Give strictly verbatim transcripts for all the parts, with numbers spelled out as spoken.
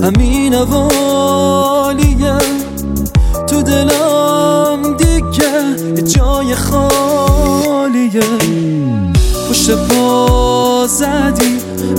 همین والیه تو دلم دیگه جای خالیه. پشت پا زدی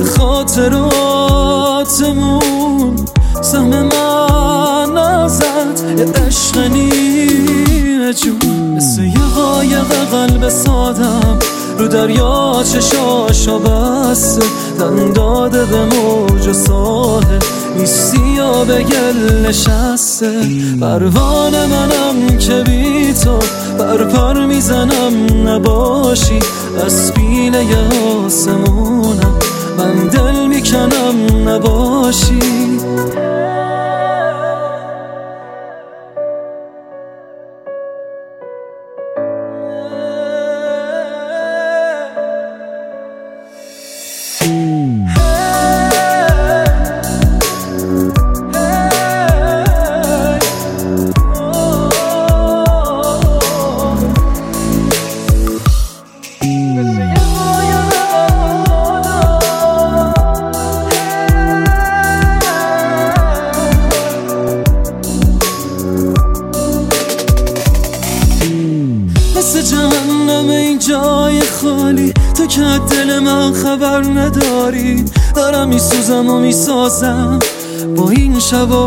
خاطراتمون، سهم من ازت یه عشق نیمه جون. مثل یه قایق قلب سادم رو دریا چشاشو بسته، دن داده به موج و ساحل، نیستی یا به گل نشسته. پروانه منم که بی تو پر پر میزنم نباشی، از پیله آسمونم من دل میکنم نباشی. مثل جهنم این جای خالی، تو که دل من خبر نداری. دارم میسوزم و میسازم با این شبا.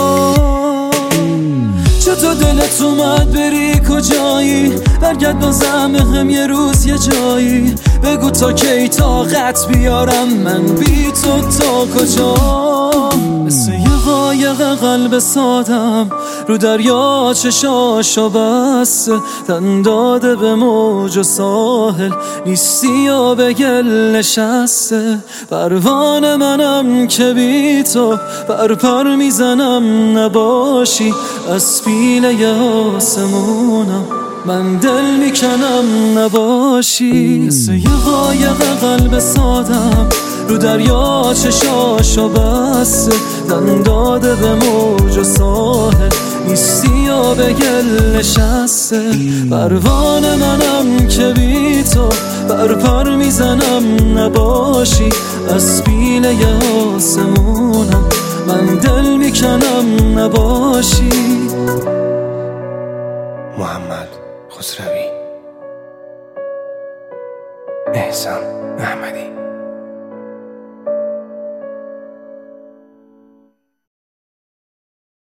چطور دلت اومد بری کجایی؟ برگرد بازم هم یه روز یه جایی. بگو تا کی طاقت بیارم من بی تو تا کجا. مثل یه قایق قلب سادم رو دریا چشاشو بسته، دن داده به موج و ساحل، نیستی یا به گل نشسته. پروانه منم که بی تو پر پر میزنم نباشی، از پیله آسمونم من دل میکنم نباشی. مثل یه قایق قلب سادم رو دریا چشاشو بسته، دن داده به موج و ساحل، نیستی یا به گل نشسته. پروانه منم که بی تو پر پر میزنم نباشی، از پیله آسمونم من دل میکنم نباشی. محمد خسروی، احسان احمدی.